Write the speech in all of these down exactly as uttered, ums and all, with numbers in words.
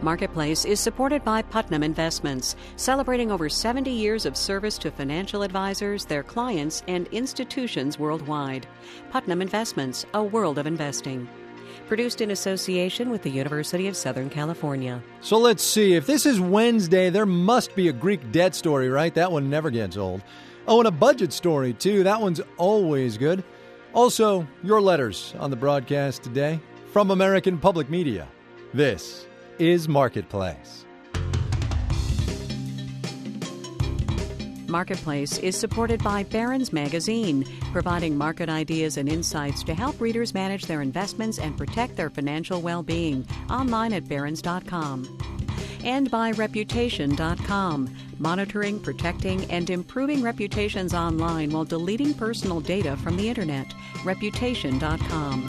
Marketplace is supported by Putnam Investments, celebrating over seventy years of service to financial advisors, their clients, and institutions worldwide. Putnam Investments, a world of investing. Produced in association with the University of Southern California. So let's see. If this is Wednesday, there must be a Greek debt story, right? That one never gets old. Oh, and a budget story, too. That one's always good. Also, your letters on the broadcast today from American Public Media. This is Marketplace. Marketplace is supported by Barron's Magazine, providing market ideas and insights to help readers manage their investments and protect their financial well-being. Online at barrons dot com. And by reputation dot com, monitoring, protecting, and improving reputations online while deleting personal data from the Internet. reputation dot com.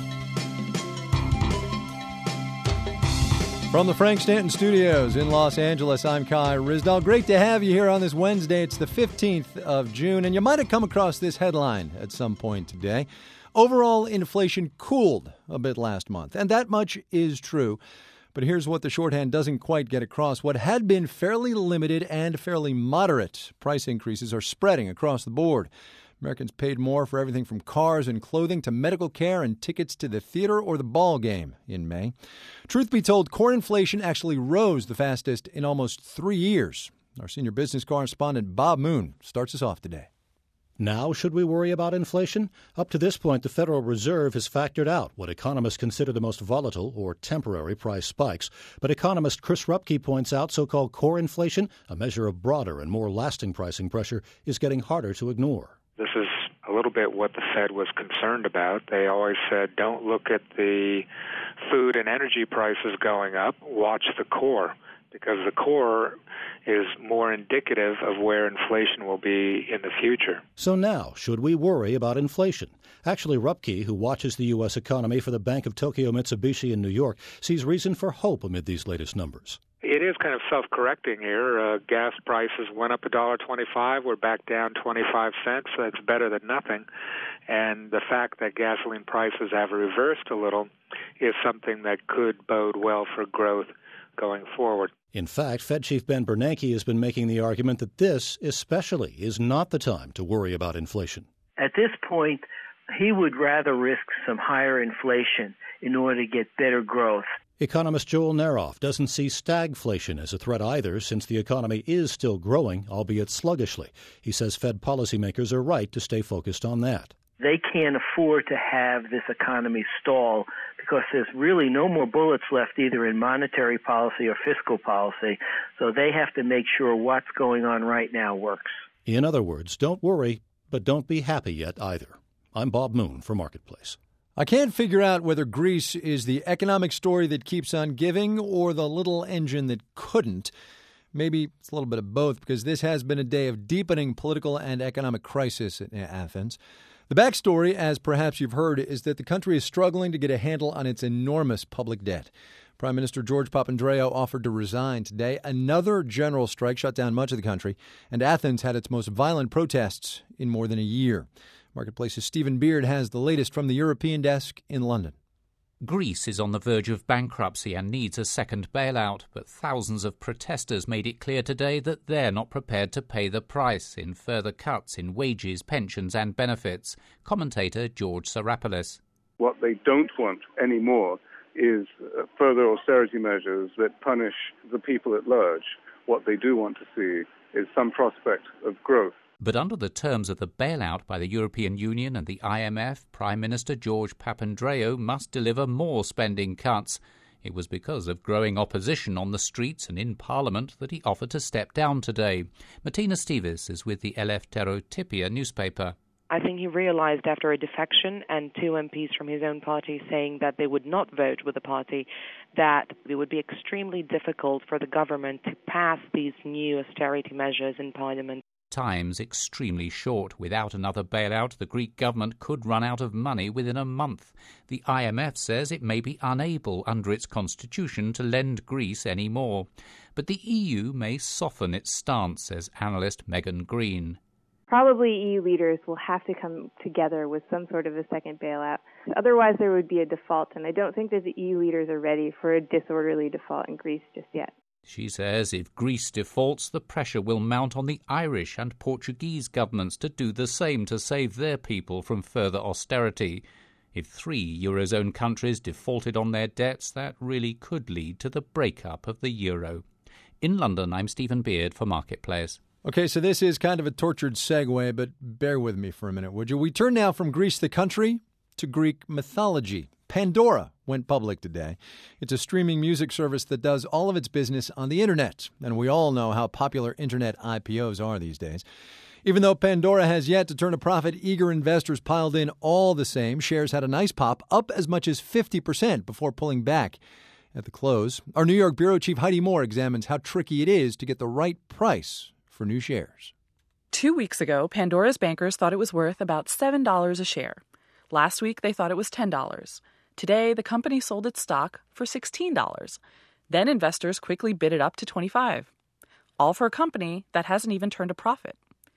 From the Frank Stanton Studios in Los Angeles, I'm Kai Ryssdal. Great to have you here on this Wednesday. It's the fifteenth of June, and you might have come across this headline at some point today. Overall inflation cooled a bit last month, and that much is true. But here's what the shorthand doesn't quite get across. What had been fairly limited and fairly moderate price increases are spreading across the board. Americans paid more for everything from cars and clothing to medical care and tickets to the theater or the ball game in May. Truth be told, core inflation actually rose the fastest in almost three years. Our senior business correspondent Bob Moon starts us off today. Now, should we worry about inflation? Up to this point, the Federal Reserve has factored out what economists consider the most volatile or temporary price spikes. But economist Chris Rupke points out so-called core inflation, a measure of broader and more lasting pricing pressure, is getting harder to ignore. This is a little bit what the Fed was concerned about. They always said, don't look at the food and energy prices going up, watch the core, because the core is more indicative of where inflation will be in the future. So now, should we worry about inflation? Actually, Rupke, who watches the U S economy for the Bank of Tokyo Mitsubishi in New York, sees reason for hope amid these latest numbers. It is kind of self-correcting here. Uh, gas prices went up one dollar twenty-five. We're back down twenty-five cents. So that's better than nothing. And the fact that gasoline prices have reversed a little is something that could bode well for growth going forward. In fact, Fed Chief Ben Bernanke has been making the argument that this, especially, is not the time to worry about inflation. At this point, he would rather risk some higher inflation in order to get better growth. Economist Joel Neroff doesn't see stagflation as a threat either, since the economy is still growing, albeit sluggishly. He says Fed policymakers are right to stay focused on that. They can't afford to have this economy stall because there's really no more bullets left either in monetary policy or fiscal policy. So they have to make sure what's going on right now works. In other words, don't worry, but don't be happy yet either. I'm Bob Moon for Marketplace. I can't figure out whether Greece is the economic story that keeps on giving or the little engine that couldn't. Maybe it's a little bit of both, because this has been a day of deepening political and economic crisis in Athens. The backstory, as perhaps you've heard, is that the country is struggling to get a handle on its enormous public debt. Prime Minister George Papandreou offered to resign today. Another general strike shut down much of the country, and Athens had its most violent protests in more than a year. Marketplace's Stephen Beard has the latest from the European desk in London. Greece is on the verge of bankruptcy and needs a second bailout, but thousands of protesters made it clear today that they're not prepared to pay the price in further cuts in wages, pensions and benefits. Commentator George Sarapoulos. What they don't want anymore is further austerity measures that punish the people at large. What they do want to see is some prospect of growth. But under the terms of the bailout by the European Union and the I M F, Prime Minister George Papandreou must deliver more spending cuts. It was because of growing opposition on the streets and in Parliament that he offered to step down today. Martina Steves is with the Eleftherotypia newspaper. I think he realized after a defection and two M Ps from his own party saying that they would not vote with the party, that it would be extremely difficult for the government to pass these new austerity measures in Parliament. Time's extremely short. Without another bailout, the Greek government could run out of money within a month. The I M F says it may be unable under its constitution to lend Greece any more. But the E U may soften its stance, says analyst Megan Green. Probably E U leaders will have to come together with some sort of a second bailout. Otherwise, there would be a default, and I don't think that the E U leaders are ready for a disorderly default in Greece just yet. She says if Greece defaults, the pressure will mount on the Irish and Portuguese governments to do the same to save their people from further austerity. If three Eurozone countries defaulted on their debts, that really could lead to the breakup of the euro. In London, I'm Stephen Beard for Marketplace. Okay, so this is kind of a tortured segue, but bear with me for a minute, would you? We turn now from Greece the country to Greek mythology. Pandora went public today. It's a streaming music service that does all of its business on the internet, and we all know how popular internet I P Os are these days. Even though Pandora has yet to turn a profit, eager investors piled in all the same. Shares had a nice pop, up as much as fifty percent before pulling back at the close. Our New York bureau chief Heidi Moore examines how tricky it is to get the right price for new shares. Two weeks ago, Pandora's bankers thought it was worth about seven dollars a share. Last week, they thought it was ten dollars. Today, the company sold its stock for sixteen dollars. Then investors quickly bid it up to twenty-five dollars. All for a company that hasn't even turned a profit.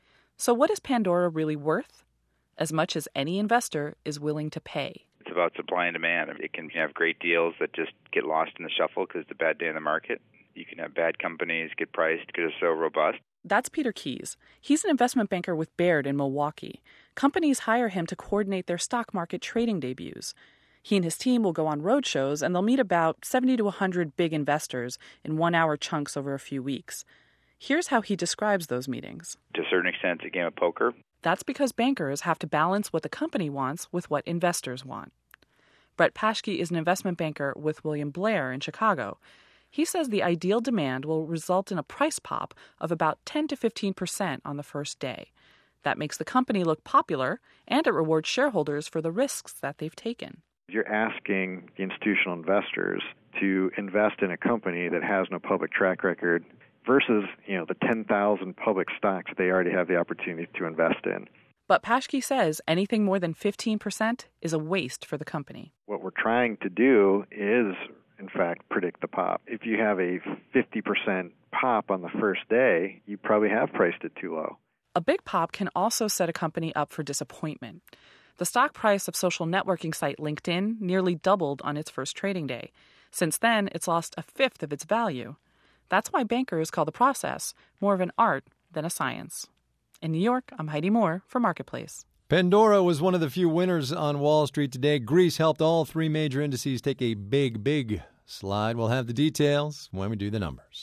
So what is Pandora really worth? As much as any investor is willing to pay. It's about supply and demand. It can have great deals that just get lost in the shuffle because it's a bad day in the market. You can have bad companies get priced because they're so robust. That's Peter Keyes. He's an investment banker with Baird in Milwaukee. Companies hire him to coordinate their stock market trading debuts. He and his team will go on roadshows, and they'll meet about seventy to one hundred big investors in one-hour chunks over a few weeks. Here's how he describes those meetings. To a certain extent, it's a game of poker. That's because bankers have to balance what the company wants with what investors want. Brett Paschke is an investment banker with William Blair in Chicago. He says the ideal demand will result in a price pop of about ten to fifteen percent on the first day. That makes the company look popular, and it rewards shareholders for the risks that they've taken. You're asking the institutional investors to invest in a company that has no public track record versus, you know, the ten thousand public stocks they already have the opportunity to invest in. But Paschke says anything more than fifteen percent is a waste for the company. What we're trying to do is, in fact, predict the pop. If you have a fifty percent pop on the first day, you probably have priced it too low. A big pop can also set a company up for disappointment. The stock price of social networking site LinkedIn nearly doubled on its first trading day. Since then, it's lost a fifth of its value. That's why bankers call the process more of an art than a science. In New York, I'm Heidi Moore for Marketplace. Pandora was one of the few winners on Wall Street today. Greece helped all three major indices take a big, big slide. We'll have the details when we do the numbers.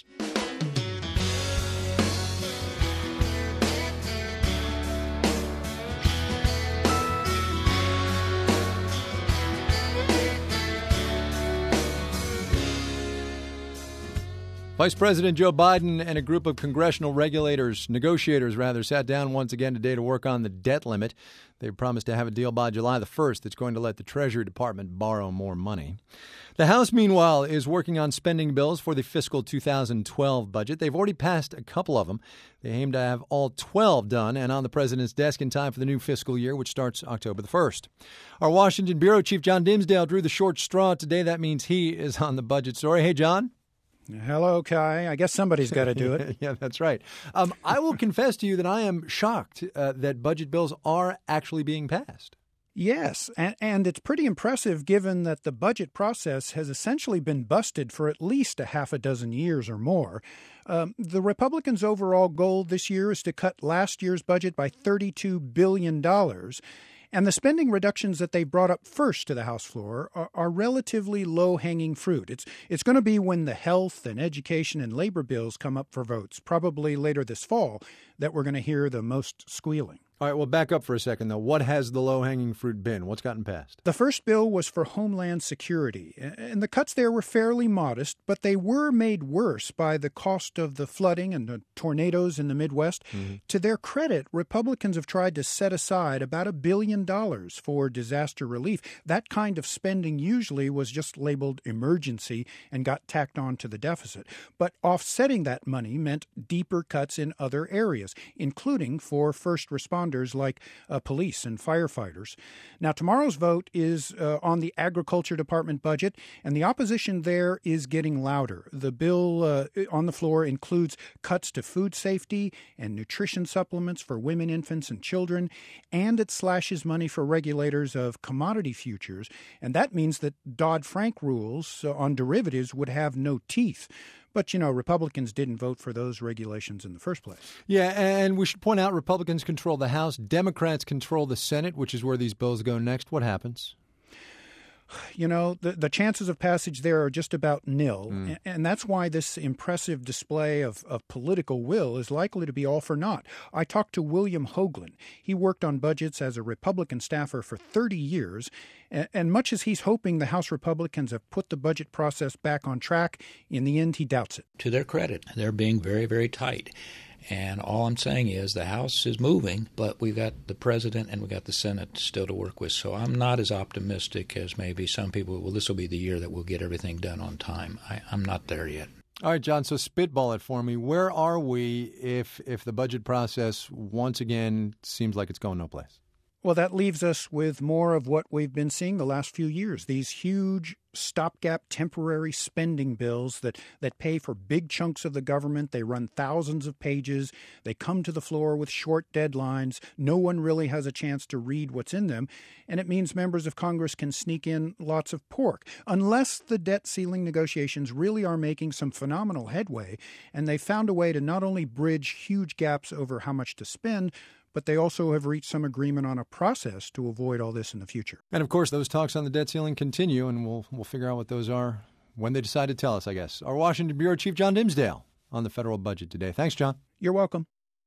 Vice President Joe Biden and a group of congressional regulators, negotiators rather, sat down once again today to work on the debt limit. They promised to have a deal by July the first that's going to let the Treasury Department borrow more money. The House, meanwhile, is working on spending bills for the fiscal two thousand twelve budget. They've already passed a couple of them. They aim to have all twelve done and on the president's desk in time for the new fiscal year, which starts October the first. Our Washington bureau chief, John Dimsdale, drew the short straw today. That means he is on the budget story. Hey, John. Hello, Kai. I guess somebody's got to do it. Yeah, that's right. Um, I will confess to you that I am shocked uh, that budget bills are actually being passed. Yes, and, and it's pretty impressive given that the budget process has essentially been busted for at least a half a dozen years or more. Um, the Republicans' overall goal this year is to cut last year's budget by thirty-two billion dollars. And the spending reductions that they brought up first to the House floor are, are relatively low-hanging fruit. It's it's going to be when the health and education and labor bills come up for votes, probably later this fall, that we're going to hear the most squealing. All right, well, back up for a second, though. What has the low-hanging fruit been? What's gotten passed? The first bill was for Homeland Security, and the cuts there were fairly modest, but they were made worse by the cost of the flooding and the tornadoes in the Midwest. Mm-hmm. To their credit, Republicans have tried to set aside about a billion dollars for disaster relief. That kind of spending usually was just labeled emergency and got tacked on to the deficit. But offsetting that money meant deeper cuts in other areas, including for first responders responders like uh, police and firefighters. Now, tomorrow's vote is uh, on the Agriculture Department budget, and the opposition there is getting louder. The bill uh, on the floor includes cuts to food safety and nutrition supplements for women, infants, and children, and it slashes money for regulators of commodity futures, and that means that Dodd-Frank rules on derivatives would have no teeth. But, you know, Republicans didn't vote for those regulations in the first place. Yeah, and we should point out Republicans control the House. Democrats control the Senate, which is where these bills go next. What happens? You know, the, the chances of passage there are just about nil. Mm. And, and that's why this impressive display of, of political will is likely to be all for naught. I talked to William Hoagland. He worked on budgets as a Republican staffer for thirty years. And, and much as he's hoping the House Republicans have put the budget process back on track, in the end, he doubts it. To their credit, they're being very, very tight. And all I'm saying is the House is moving, but we've got the President and we've got the Senate still to work with. So I'm not as optimistic as maybe some people. Well, this will be the year that we'll get everything done on time. I, I'm not there yet. All right, John, so spitball it for me. Where are we if if the budget process once again seems like it's going no place? Well, that leaves us with more of what we've been seeing the last few years, these huge stopgap temporary spending bills that, that pay for big chunks of the government. They run thousands of pages. They come to the floor with short deadlines. No one really has a chance to read what's in them. And it means members of Congress can sneak in lots of pork, unless the debt ceiling negotiations really are making some phenomenal headway. And they found a way to not only bridge huge gaps over how much to spend, but they also have reached some agreement on a process to avoid all this in the future. And, of course, those talks on the debt ceiling continue, and we'll we'll figure out what those are when they decide to tell us, I guess. Our Washington Bureau Chief John Dimsdale on the federal budget today. Thanks, John. You're welcome.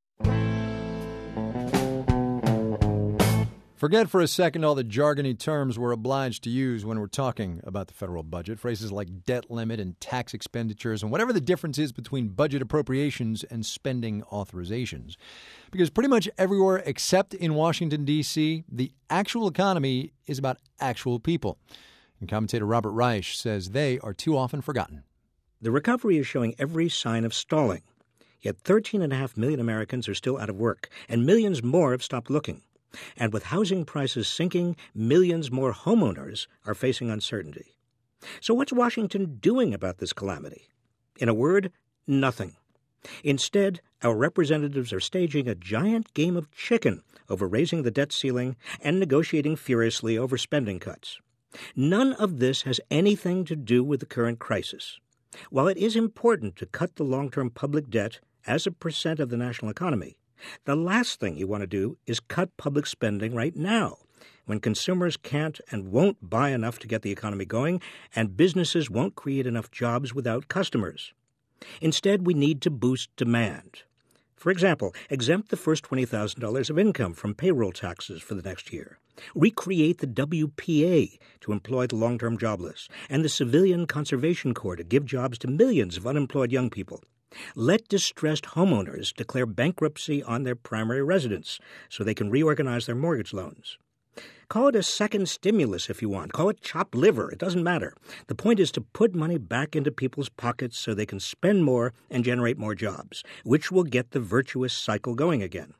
Forget for a second all the jargony terms we're obliged to use when we're talking about the federal budget. Phrases like debt limit and tax expenditures and whatever the difference is between budget appropriations and spending authorizations. Because pretty much everywhere except in Washington, D C, the actual economy is about actual people. And commentator Robert Reich says they are too often forgotten. The recovery is showing every sign of stalling. Yet thirteen point five million Americans are still out of work, and millions more have stopped looking. And with housing prices sinking, millions more homeowners are facing uncertainty. So what's Washington doing about this calamity? In a word, nothing. Instead, our representatives are staging a giant game of chicken over raising the debt ceiling and negotiating furiously over spending cuts. None of this has anything to do with the current crisis. While it is important to cut the long-term public debt as a percent of the national economy, the last thing you want to do is cut public spending right now, when consumers can't and won't buy enough to get the economy going, and businesses won't create enough jobs without customers. Instead, we need to boost demand. For example, exempt the first twenty thousand dollars of income from payroll taxes for the next year. Recreate the W P A to employ the long-term jobless, and the Civilian Conservation Corps to give jobs to millions of unemployed young people. Let distressed homeowners declare bankruptcy on their primary residence so they can reorganize their mortgage loans. Call it a second stimulus if you want. Call it chopped liver. It doesn't matter. The point is to put money back into people's pockets so they can spend more and generate more jobs, which will get the virtuous cycle going again.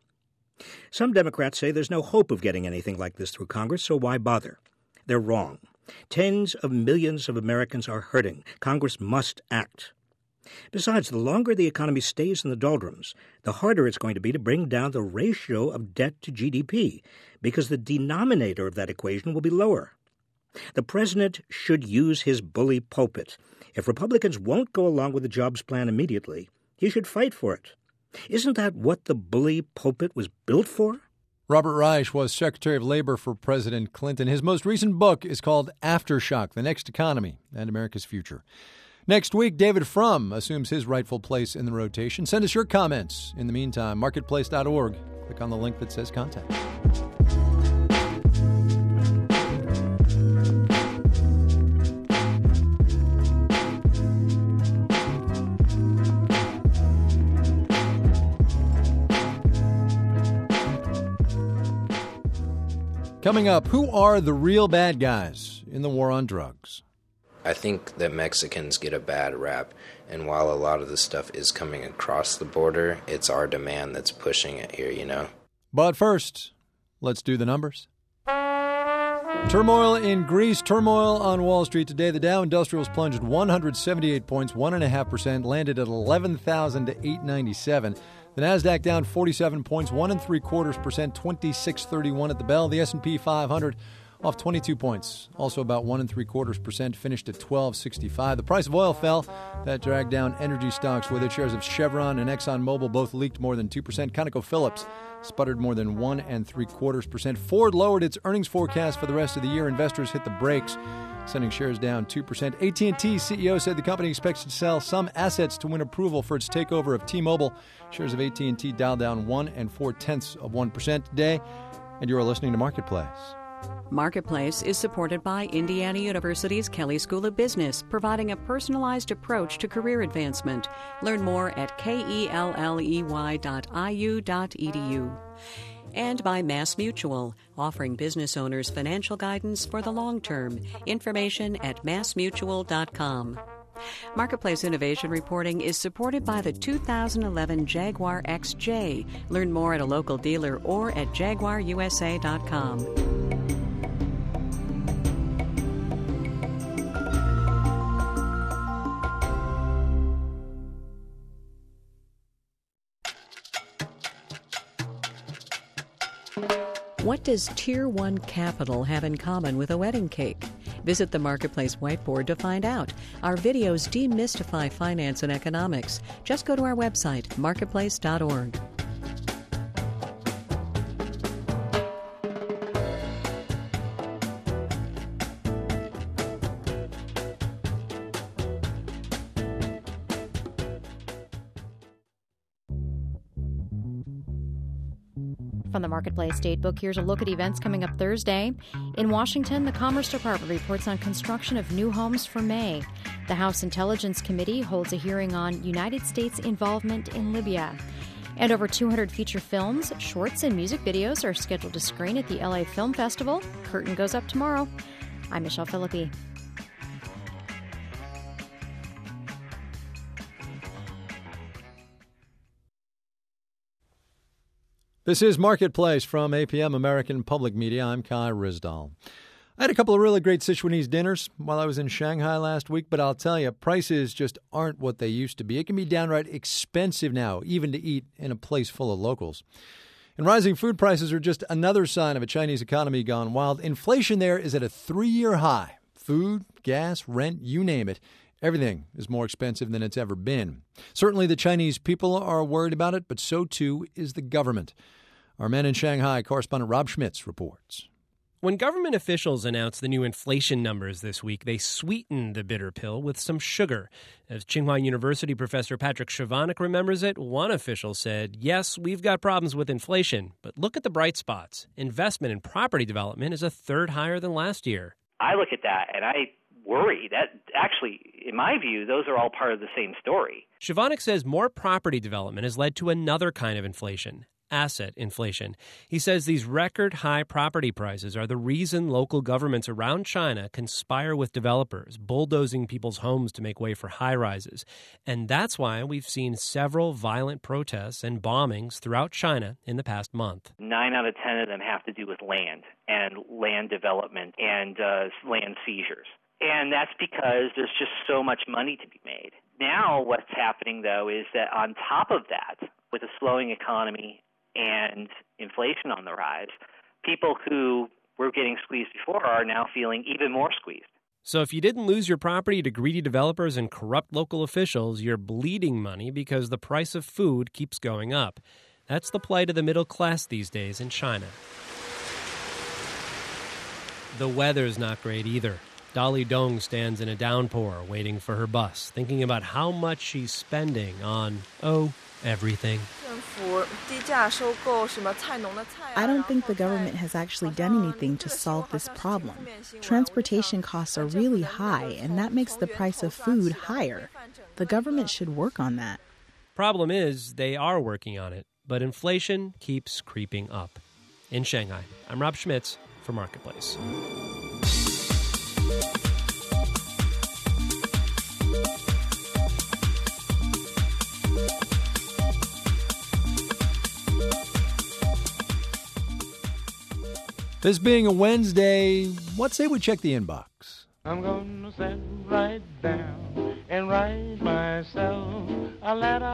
Some Democrats say there's no hope of getting anything like this through Congress, so why bother? They're wrong. Tens of millions of Americans are hurting. Congress must act. Besides, the longer the economy stays in the doldrums, the harder it's going to be to bring down the ratio of debt to G D P, because the denominator of that equation will be lower. The president should use his bully pulpit. If Republicans won't go along with the jobs plan immediately, he should fight for it. Isn't that what the bully pulpit was built for? Robert Reich was Secretary of Labor for President Clinton. His most recent book is called Aftershock, The Next Economy and America's Future. Next week, David Frum assumes his rightful place in the rotation. Send us your comments. In the meantime, marketplace dot org. Click on the link that says contact. Coming up, who are the real bad guys in the war on drugs? I think that Mexicans get a bad rap, and while a lot of the stuff is coming across the border, it's our demand that's pushing it here, you know? But first, let's do the numbers. Turmoil in Greece, turmoil on Wall Street today. The Dow Industrials plunged one hundred seventy-eight points, one point five percent, landed at eleven thousand eight hundred ninety-seven. The Nasdaq down forty-seven points, one and three quarters percent, twenty-six thirty-one at the bell. The S and P five hundred off twenty-two points, also about one and three quarters percent, finished at twelve sixty-five. The price of oil fell. That dragged down energy stocks with it. Shares of Chevron and ExxonMobil both leaked more than two percent. ConocoPhillips sputtered more than one and three quarters percent. Ford lowered its earnings forecast for the rest of the year. Investors hit the brakes, sending shares down two percent. A T and T C E O said the company expects to sell some assets to win approval for its takeover of T-Mobile. Shares of A T and T dialed down one and four tenths of one percent today. And you are listening to Marketplace. Marketplace is supported by Indiana University's Kelley School of Business, providing a personalized approach to career advancement. Learn more at kelley dot I U dot E D U. And by Mass Mutual, offering business owners financial guidance for the long term. Information at mass mutual dot com. Marketplace Innovation Reporting is supported by the two thousand eleven Jaguar X J. Learn more at a local dealer or at jaguar u s a dot com. What does Tier one Capital have in common with a wedding cake? Visit the Marketplace whiteboard to find out. Our videos demystify finance and economics. Just go to our website, marketplace dot org. From the Marketplace Datebook, here's a look at events coming up Thursday. In Washington, the Commerce Department reports on construction of new homes for May. The House Intelligence Committee holds a hearing on United States involvement in Libya. And over two hundred feature films, shorts, and music videos are scheduled to screen at the L A Film Festival. Curtain goes up tomorrow. I'm Michelle Philippi. This is Marketplace from A P M American Public Media. I'm Kai Ryssdal. I had a couple of really great Sichuanese dinners while I was in Shanghai last week, but I'll tell you, prices just aren't what they used to be. It can be downright expensive now, even to eat in a place full of locals. And rising food prices are just another sign of a Chinese economy gone wild. Inflation there is at a three-year high. Food, gas, rent, you name it. Everything is more expensive than it's ever been. Certainly the Chinese people are worried about it, but so too is the government. Our man in Shanghai, correspondent Rob Schmitz, reports. When government officials announced the new inflation numbers this week, they sweetened the bitter pill with some sugar. As Tsinghua University professor Patrick Chovanec remembers it, one official said, yes, we've got problems with inflation, but look at the bright spots. Investment in property development is a third higher than last year. I look at that and I worry that actually, in my view, those are all part of the same story. Chovanec says more property development has led to another kind of inflation. Asset inflation. He says these record-high property prices are the reason local governments around China conspire with developers, bulldozing people's homes to make way for high-rises. And that's why we've seen several violent protests and bombings throughout China in the past month. Nine out of ten of them have to do with land and land development and uh, land seizures. And that's because there's just so much money to be made. Now what's happening, though, is that on top of that, with a slowing economy and inflation on the rise, people who were getting squeezed before are now feeling even more squeezed. So if you didn't lose your property to greedy developers and corrupt local officials, you're bleeding money because the price of food keeps going up. That's the plight of the middle class these days in China. The weather's not great either. Dolly Dong stands in a downpour waiting for her bus, thinking about how much she's spending on, oh, everything. I don't think the government has actually done anything to solve this problem. Transportation costs are really high, and that makes the price of food higher. The government should work on that. Problem is, they are working on it, but inflation keeps creeping up. In Shanghai, I'm Rob Schmitz for Marketplace. This being a Wednesday, what say we check the inbox? I'm gonna sit right down and write myself a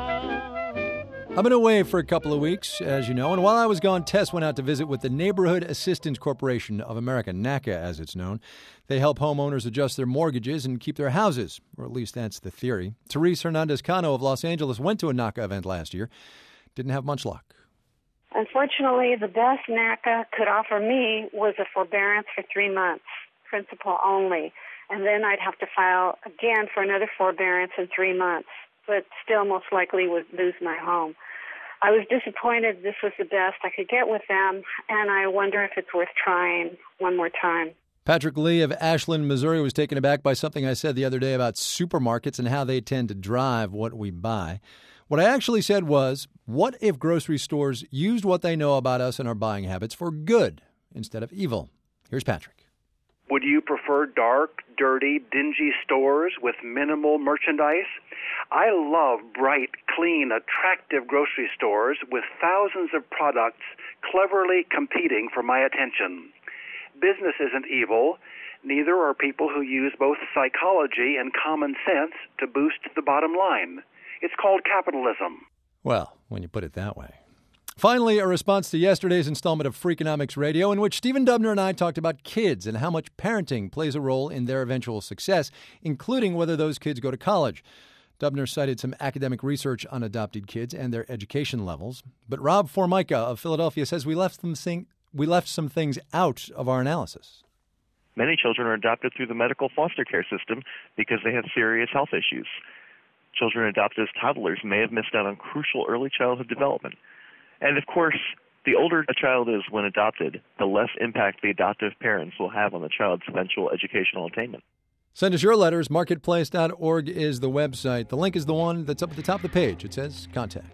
letter. I've been away for a couple of weeks, as you know, and while I was gone, Tess went out to visit with the Neighborhood Assistance Corporation of America, NACA as it's known. They help homeowners adjust their mortgages and keep their houses, or at least that's the theory. Therese Hernandez-Cano of Los Angeles went to a NACA event last year. Didn't have much luck. Unfortunately, the best NACA could offer me was a forbearance for three months, principal only, and then I'd have to file again for another forbearance in three months, but still most likely would lose my home. I was disappointed this was the best I could get with them, and I wonder if it's worth trying one more time. Patrick Lee of Ashland, Missouri was taken aback by something I said the other day about supermarkets and how they tend to drive what we buy. What I actually said was, what if grocery stores used what they know about us and our buying habits for good instead of evil? Here's Patrick. Would you prefer dark, dirty, dingy stores with minimal merchandise? I love bright, clean, attractive grocery stores with thousands of products cleverly competing for my attention. Business isn't evil. Neither are people who use both psychology and common sense to boost the bottom line. It's called capitalism. Well, when you put it that way. Finally, a response to yesterday's installment of Freakonomics Radio, in which Stephen Dubner and I talked about kids and how much parenting plays a role in their eventual success, including whether those kids go to college. Dubner cited some academic research on adopted kids and their education levels. But Rob Formica of Philadelphia says we left some, thing, we left some things out of our analysis. Many children are adopted through the medical foster care system because they have serious health issues. Children adopted as toddlers may have missed out on crucial early childhood development. And, of course, the older a child is when adopted, the less impact the adoptive parents will have on the child's eventual educational attainment. Send us your letters. Marketplace dot org is the website. The link is the one that's up at the top of the page. It says Contact.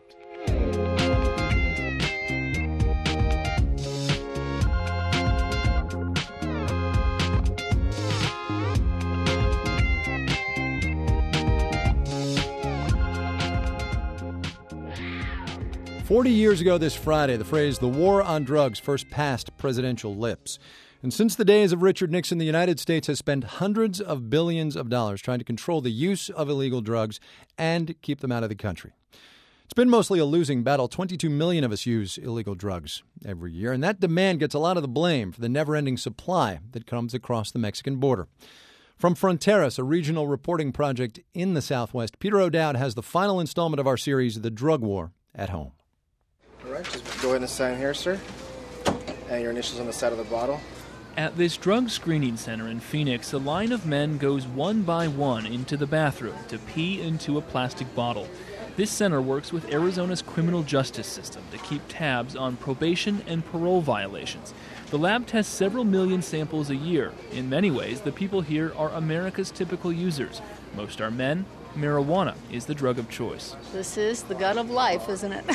Forty years ago this Friday, the phrase "the war on drugs" first passed presidential lips. And since the days of Richard Nixon, the United States has spent hundreds of billions of dollars trying to control the use of illegal drugs and keep them out of the country. It's been mostly a losing battle. twenty-two million of us use illegal drugs every year, and that demand gets a lot of the blame for the never-ending supply that comes across the Mexican border. From Fronteras, a regional reporting project in the Southwest, Peter O'Dowd has the final installment of our series, The Drug War at Home. All right, just go ahead and sign here, sir. And your initials on the side of the bottle. At this drug screening center in Phoenix, a line of men goes one by one into the bathroom to pee into a plastic bottle. This center works with Arizona's criminal justice system to keep tabs on probation and parole violations. The lab tests several million samples a year. In many ways, the people here are America's typical users. Most are men. Marijuana is the drug of choice. This is the gun of life, isn't it?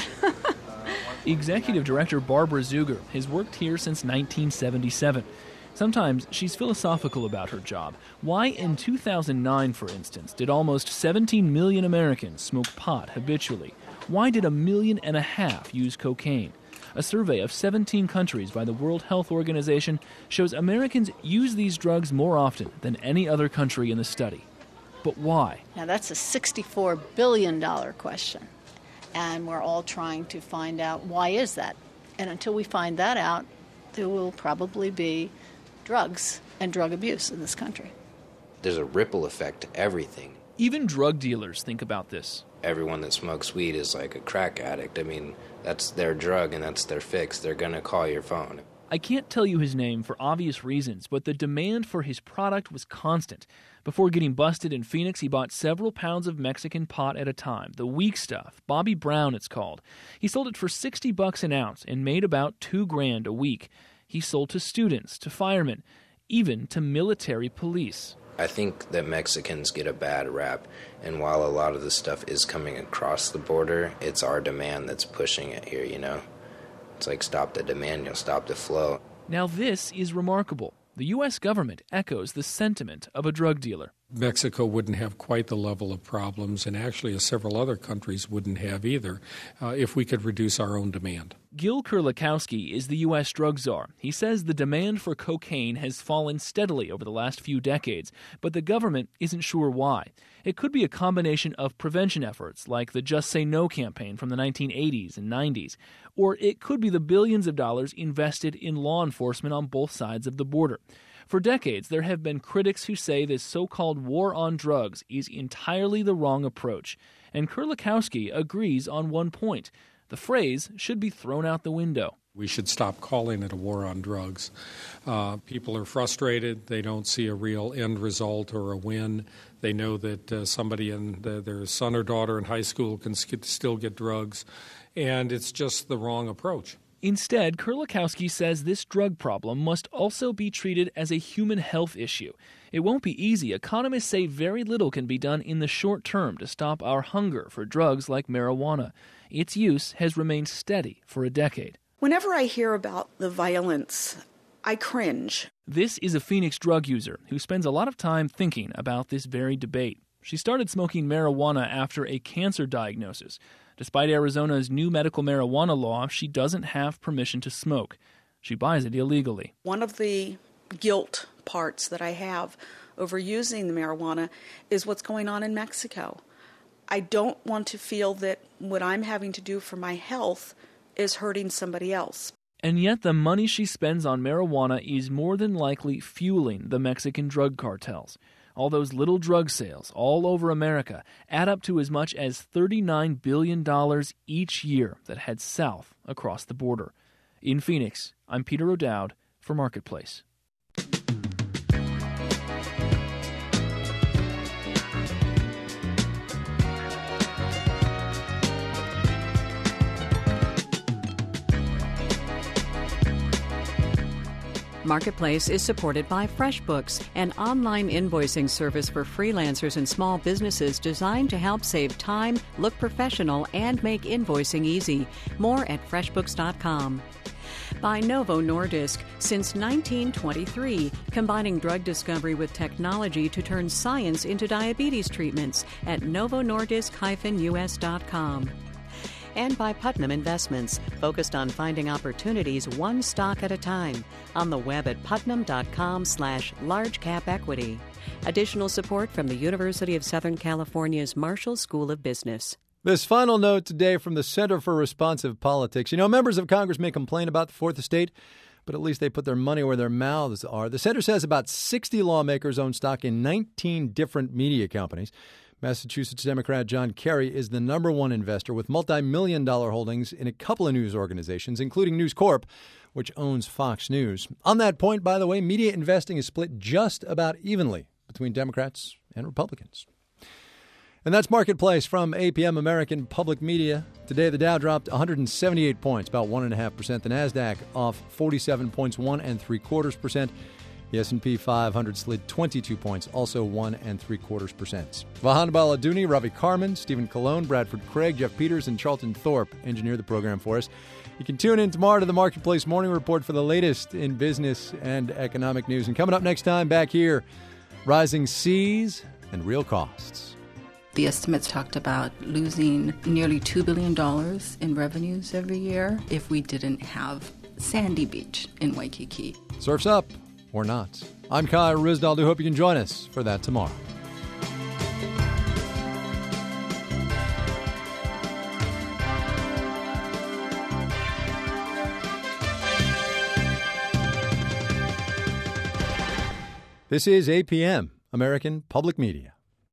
Executive Director Barbara Zuger has worked here since nineteen seventy-seven. Sometimes she's philosophical about her job. Why in two thousand nine, for instance, did almost seventeen million Americans smoke pot habitually? Why did a million and a half use cocaine? A survey of seventeen countries by the World Health Organization shows Americans use these drugs more often than any other country in the study. But why? Now that's a sixty-four billion dollars question. And we're all trying to find out why is that. And until we find that out, there will probably be drugs and drug abuse in this country. There's a ripple effect to everything. Even drug dealers think about this. Everyone that smokes weed is like a crack addict. I mean, that's their drug and that's their fix. They're going to call your phone. I can't tell you his name for obvious reasons, but the demand for his product was constant. Before getting busted in Phoenix, he bought several pounds of Mexican pot at a time. The weak stuff, Bobby Brown it's called. He sold it for sixty bucks an ounce and made about two grand a week. He sold to students, to firemen, even to military police. I think that Mexicans get a bad rap, and while a lot of the stuff is coming across the border, it's our demand that's pushing it here, you know? It's like stop the demand, you'll stop the flow. Now this is remarkable. The U S government echoes the sentiment of a drug dealer. Mexico wouldn't have quite the level of problems, and actually several other countries wouldn't have either, uh, if we could reduce our own demand. Gil Kurlikowski is the U S drug czar. He says the demand for cocaine has fallen steadily over the last few decades, but the government isn't sure why. It could be a combination of prevention efforts, like the Just Say No campaign from the nineteen eighties and nineties, or it could be the billions of dollars invested in law enforcement on both sides of the border. For decades, there have been critics who say this so-called war on drugs is entirely the wrong approach, and Kurlikowski agrees on one point. The phrase should be thrown out the window. We should stop calling it a war on drugs. Uh, people are frustrated. They don't see a real end result or a win. They know that uh, somebody in the, their son or daughter in high school can sk- still get drugs, and it's just the wrong approach. Instead, Kurlikowski says this drug problem must also be treated as a human health issue. It won't be easy. Economists say very little can be done in the short term to stop our hunger for drugs like marijuana. Its use has remained steady for a decade. Whenever I hear about the violence, I cringe. This is a Phoenix drug user who spends a lot of time thinking about this very debate. She started smoking marijuana after a cancer diagnosis. Despite Arizona's new medical marijuana law, she doesn't have permission to smoke. She buys it illegally. One of the guilt parts that I have over using the marijuana is what's going on in Mexico. I don't want to feel that what I'm having to do for my health is hurting somebody else. And yet the money she spends on marijuana is more than likely fueling the Mexican drug cartels. All those little drug sales all over America add up to as much as thirty-nine billion dollars each year that heads south across the border. In Phoenix, I'm Peter O'Dowd for Marketplace. Marketplace is supported by FreshBooks, an online invoicing service for freelancers and small businesses designed to help save time, look professional, and make invoicing easy. More at freshbooks dot com. By Novo Nordisk, since nineteen twenty-three, combining drug discovery with technology to turn science into diabetes treatments at novo nordisk dash u s dot com. And by Putnam Investments, focused on finding opportunities one stock at a time. On the web at putnam.com slash large cap equity. Additional support from the University of Southern California's Marshall School of Business. This final note today from the Center for Responsive Politics. You know, members of Congress may complain about the Fourth Estate, but at least they put their money where their mouths are. The center says about sixty lawmakers own stock in nineteen different media companies. Massachusetts Democrat John Kerry is the number one investor with multi-million dollar holdings in a couple of news organizations, including News Corp, which owns Fox News. On that point, by the way, media investing is split just about evenly between Democrats and Republicans. And that's Marketplace from A P M American Public Media. Today, the Dow dropped one hundred seventy-eight points, about one point five percent. The NASDAQ off forty-seven points, one and three quarters percent. The S and P five hundred slid twenty-two points, also one and three quarters percent. Vahan Baladuni, Ravi Karman, Stephen Colon, Bradford Craig, Jeff Peters, and Charlton Thorpe engineer the program for us. You can tune in tomorrow to the Marketplace Morning Report for the latest in business and economic news. And coming up next time back here, rising seas and real costs. The estimates talked about losing nearly two billion dollars in revenues every year if we didn't have Sandy Beach in Waikiki. Surf's up. Or not. I'm Kai Ryssdal. Do hope you can join us for that tomorrow. This is A P M, American Public Media.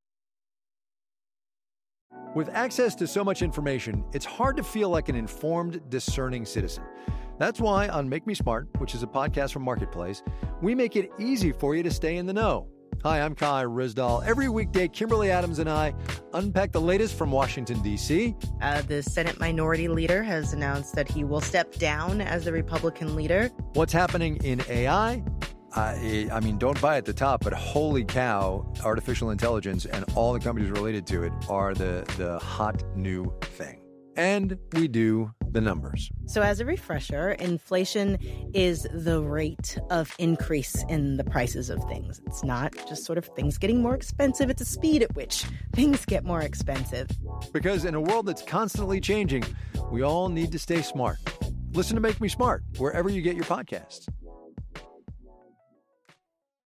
With access to so much information, it's hard to feel like an informed, discerning citizen. That's why on Make Me Smart, which is a podcast from Marketplace, we make it easy for you to stay in the know. Hi, I'm Kai Ryssdal. Every weekday, Kimberly Adams and I unpack the latest from Washington, D C Uh, the Senate Minority Leader has announced that he will step down as the Republican leader. What's happening in A I? I, I mean, don't buy at the top, but holy cow, artificial intelligence and all the companies related to it are the, the hot new thing. And we do the numbers. So as a refresher, inflation is the rate of increase in the prices of things. It's not just sort of things getting more expensive. It's a speed at which things get more expensive. Because in a world that's constantly changing, we all need to stay smart. Listen to Make Me Smart wherever you get your podcasts.